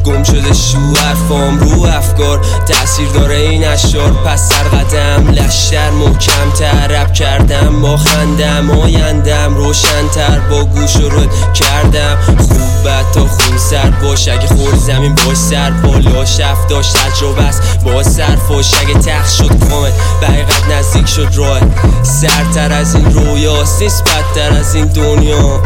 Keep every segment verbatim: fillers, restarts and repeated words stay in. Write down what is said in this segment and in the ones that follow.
گم شده شو حرفام رو افکار تأثیر داره این اشعار. پس سر قدم لشتر محکم ترب کردم با خندم آیندم روشن‌تر با گوش و رد کردم. خوب بد تا خون سر باش اگه خور زمین باش سر بالا شف داشت تجربه است با سرفاش اگه تخت شد کامل به حقیقت نزدیک شد راه سرتر از این رویاست نیست بدتر از این دنیا.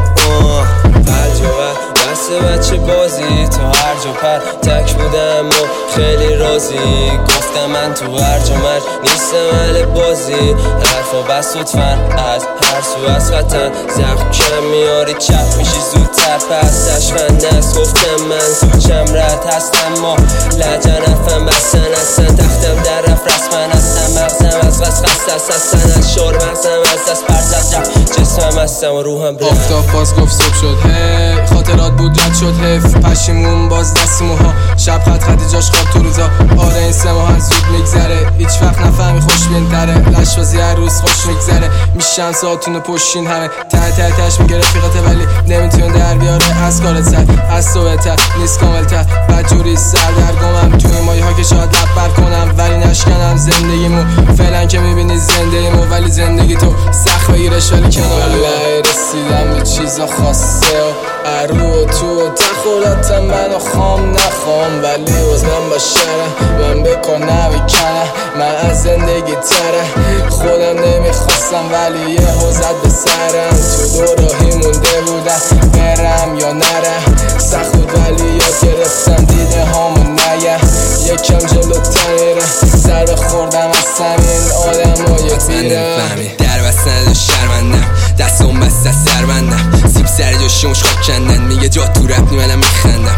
هرجا بسته بچه بازی تا هر جا پر تک بودم و خیلی راضی گفتم من تو هر جا مرج نیستم اهل بازی حرفا بس لطفاً از هر سو از وطن زخم کم میاری چپ میشی زودتر پس تشمند است گفتم من زود چم رد هستم ما لجن افم بستن هستن تختم در رفت رسمن هستم مغزم از غص خست است هستن از شار مغزم از دست پرت از جب جسمم هستم و روحم برد. آفتاب باز گفت صبح شد هی خاطرات بود رد شد حیف پشیمون باز دست موها شب خط خطی جاش خواب تو روزا آره این سه ماه زود میگذره هیچ وقت نفهمی خوش بینتره لشبازی هر روز خوش میگذره میشن ساعتونو پشتین همه ته ته تش میگه رفیقته ولی نمیتون در بیاره از کارت سر از تو بهتر نیست کامل تر بدجوری سردرگمم توی مایه ها که شاید لب بر کنم ولی نشکنم زندگیمو فعلا که میبینی زندگیمو ولی زندگی تو سخت بگیرش ولی کنار رسیدم به چیزا خاصه و ارو تو تخورتم منو خام نخوام ولی باز من باشرم من بکنم بکنم من از زندگی تره خودم نمیخواستم ولی یه حوزت به سرم تو دو راهی مونده بودم برم یا نرم سخت بود ولی یاد گرفتم دیده هامو نگه یکم جلوتر میرم ضربه خوردم از سمین آدم های بیرم در بستن دو شرمندم دستم بست از سربندم سیب سر جاشیموش خواب کندن میگه جا تو رپ نی منم میخندم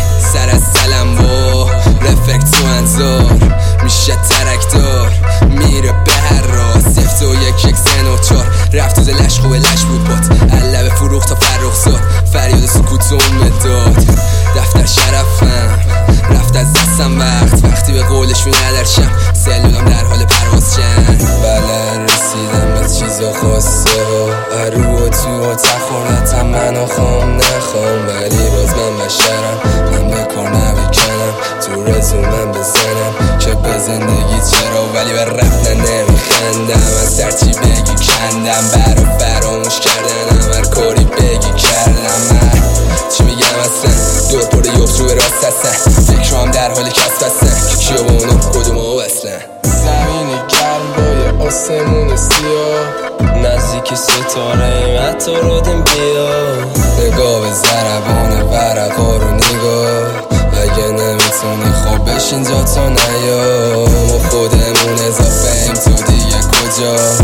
سر از سلم و رفکت تو انظار میشه ترکدار میره به هر راه سفت و یک یک سن و چار رفت و لش خوبه لش بود بات علبه فروخ تا فرخ زاد فریاد سکوت و مداد دفتر شرفم رفت از دستم وقت وقتی به قولش می ندرشم سلولم در حال پرواز چند بله رسیدم به چیزا خواسته و ارو و تو و تخورتم منو خام نخوام ولی باز من بشرم من به کار نبکنم تو رزومم بزنم که به زندگی چرا ولی به رفتن نمیخندم از هرچی بگی کندم برا فراموش کردنم هر کاری بگی کردم من چی میگم اصلا دور پره یوب تو راست هستن فکرام در حال کسب هستن که کیا با اونو کدوم ها وصلن زمین گرم با یه آسمون سیاه نزدیک ستاره ایم حتی رودم بیا نگاه به ضربان ورقا رو نگاه اگه نمیتونی خوب بشین جا تا نیا ما خودمون اضافه ایم تو دیگه کجا